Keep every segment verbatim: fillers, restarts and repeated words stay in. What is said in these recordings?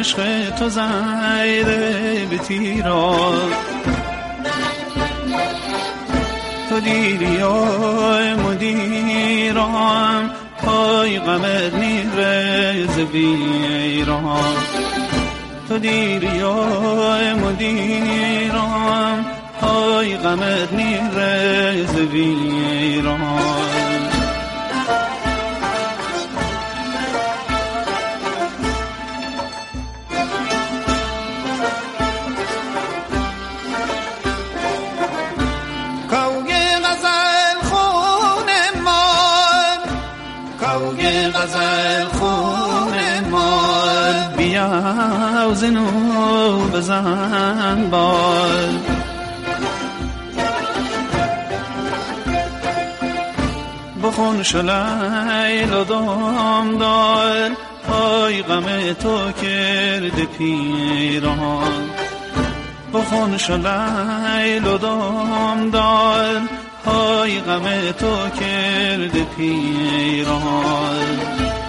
عشق تو زیده به تیران تو دیری های مدیران پای غمت نیرز بیران تو دیری های مدیران پای غمت نیرز بیران غزل خون مال بیا و زنو بزن بال بخون شلیل و دام دار پای غم تو کرد پیران بخون شلیل و دام دار پای غم تو کرد پیران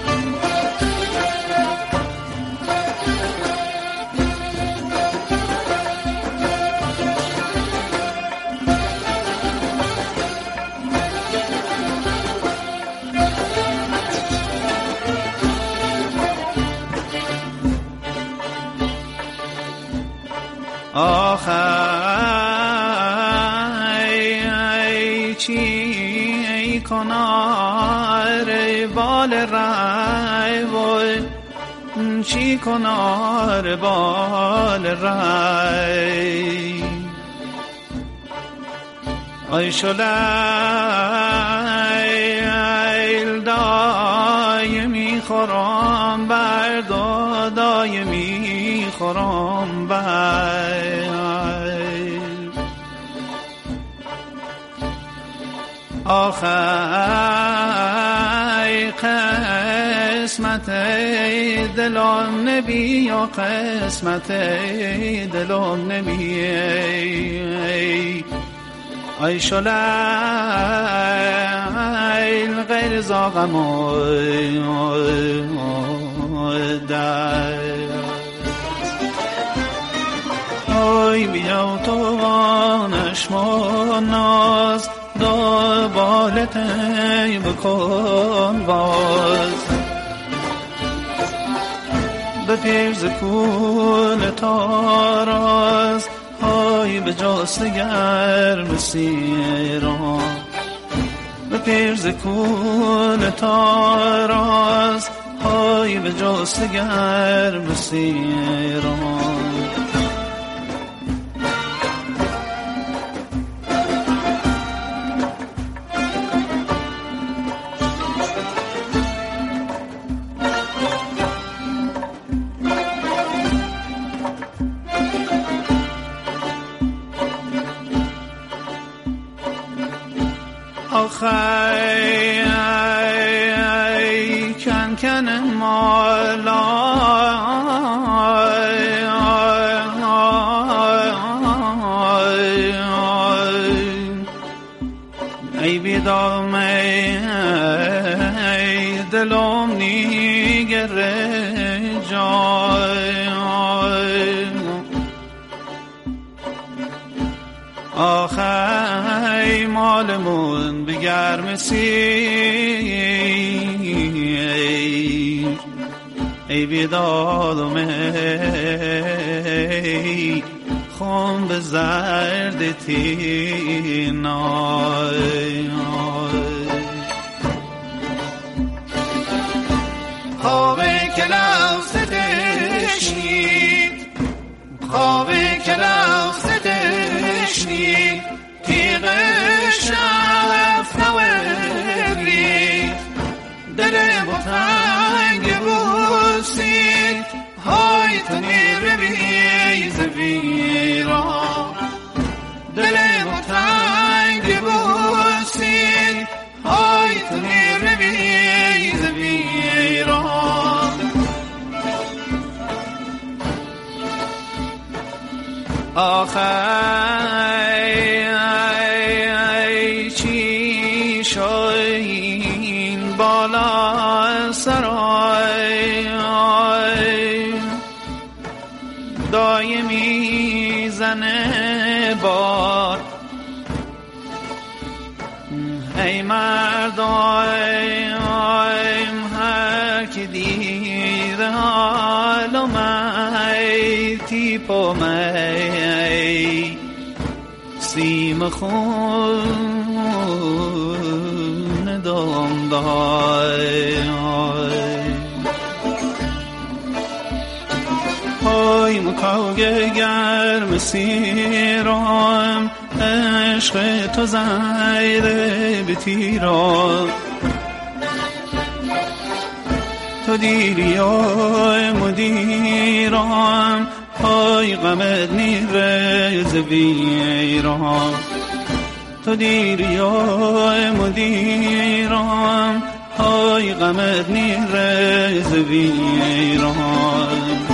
آخی چی کنار بال رای وای چی کنار بال رای ای شلیل دایمی خورم بر دایمی خورم بر آخی قسمت دلم نبی یا قسمت دلم نبی ای شلیل غیر زاغم در ای بیا تو نشما ناز دا بالتی بکن باز به پیرز کول تاراز های به جاست گرم سیران به پیرز کول تاراز های به جاست گرم سیران آخی کن کن مالا ای بیدام ای دلم نیگره جای آخی مالمون بگرم سیر ای بیدادم ای خون به زرد تینای خوابه که لفظ تشنید خوابه که لفظ تشنید تیغ شف نوری دل بطنگ بوسید های تنیر بیز ویران دل بطنگ بوسید های تنیر بیز ویران آخی چی شاین بالا سرای بار ای مردم هر که دیده حالا می تیپو می سیم خون دام دای های مکاوگه گرم سیرام عشق تو زیده به تیرام تو دیری های مدیرام های غمت نیره زویرام تو دیری های مدیرام های غمت نیره زویرام